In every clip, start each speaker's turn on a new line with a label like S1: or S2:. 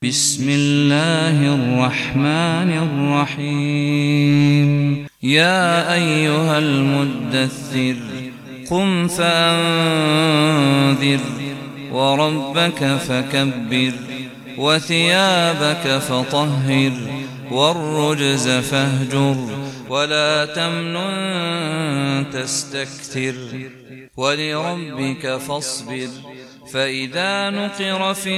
S1: بسم الله الرحمن الرحيم. يا أيها المدثر قم فأنذر وربك فكبر وثيابك فطهر والرجز فاهجر ولا تمنن تستكثر ولربك فاصبر فإذا نقر في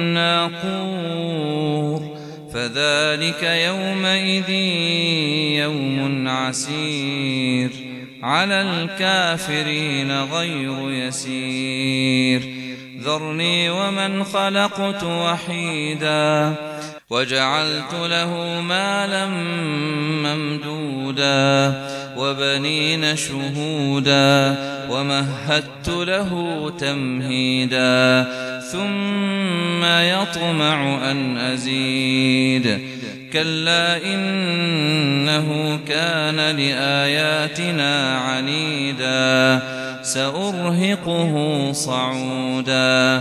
S1: الناقور فذلك يومئذ يوم عسير على الكافرين غير يسير. ذرني ومن خلقت وحيدا وجعلت له مالا ممدودا وبنين شهودا ومهدت له تمهيدا ثم يطمع أن أزيد كلا إنه كان لآياتنا عنيدا سأرهقه صعودا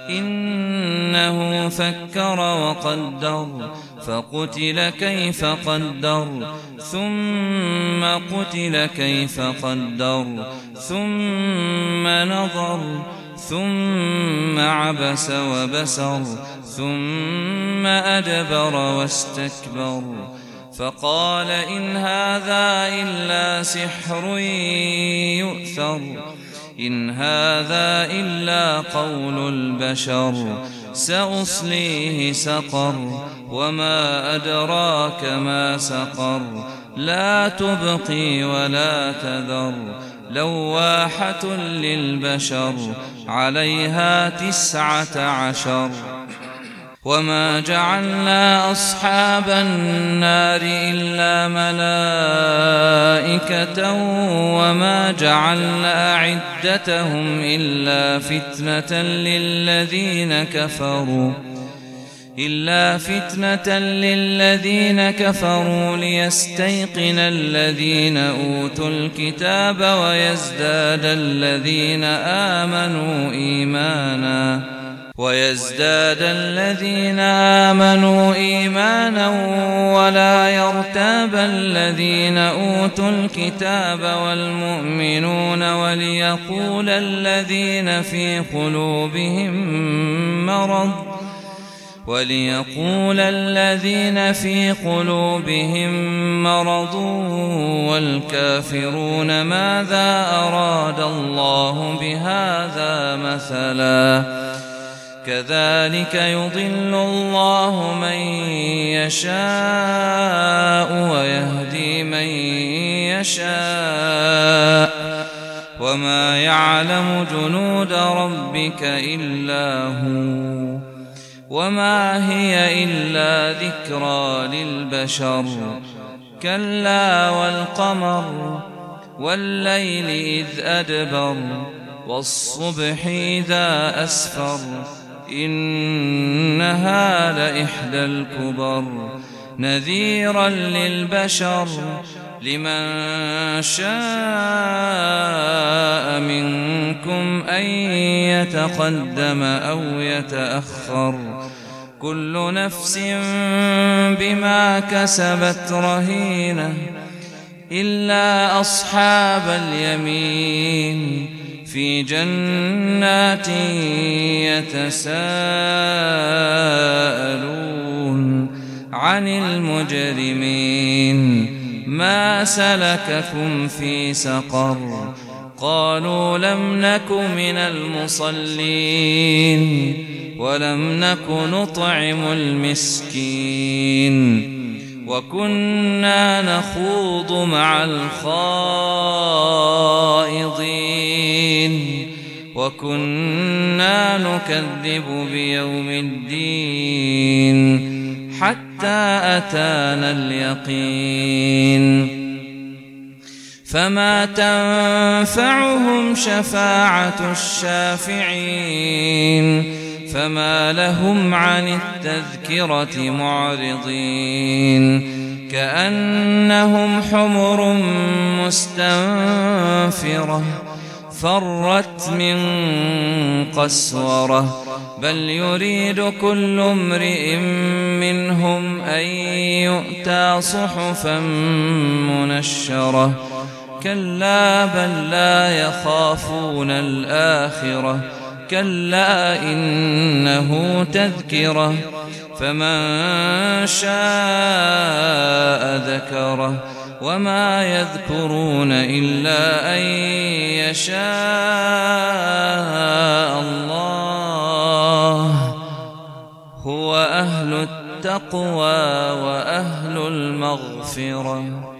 S1: إنه فكر وقدر فقتل كيف قدر ثم قتل كيف قدر ثم نظر ثم عبس وبسر ثم أدبر واستكبر فقال إن هذا إلا سحر يؤثر إن هذا إلا قول البشر سأصليه سقر وما أدراك ما سقر لا تبقي ولا تذر لواحة للبشر عليها 19 وما جعلنا أصحاب النار إلا ملائكة وما جعلنا عدتهم إلا فتنة للذين كفروا ليستيقن الذين أوتوا الكتاب ويزداد الذين آمنوا إيمانا ولا يرتاب الذين أوتوا الكتاب والمؤمنون وليقول الذين في قلوبهم مرض والكافرون ماذا أراد الله بهذا مثلا كذلك يضل الله من يشاء ويهدي من يشاء وما يعلم جنود ربك إلا هو وما هي إلا ذكرى للبشر كلا والقمر والليل إذ أدبر والصبح إذا أسفر إنها لإحدى الكبر نذيرا للبشر لمن شاء منكم أن يتقدم أو يتأخر كل نفس بما كسبت رهينة إلا أصحاب اليمين في جنات يتساءلون عن المجرمين ما سلككم في سقر قالوا لم نك من المصلين ولم نك نطعم المسكين وكنا نخوض مع الخائضين وكنا نكذب بيوم الدين حتى أتانا اليقين فما تنفعهم شفاعة الشافعين فما لهم عن التذكرة معرضين كأنهم حمر مستنفرة فرت من قسورة بل يريد كل امرئ منهم أن يؤتى صحفا منشرة كلا بل لا يخافون الآخرة كلا إنه تذكرة فمن شاء ذكره وما يذكرون إلا أن يشاء الله هو أهل التقوى وأهل المغفرة.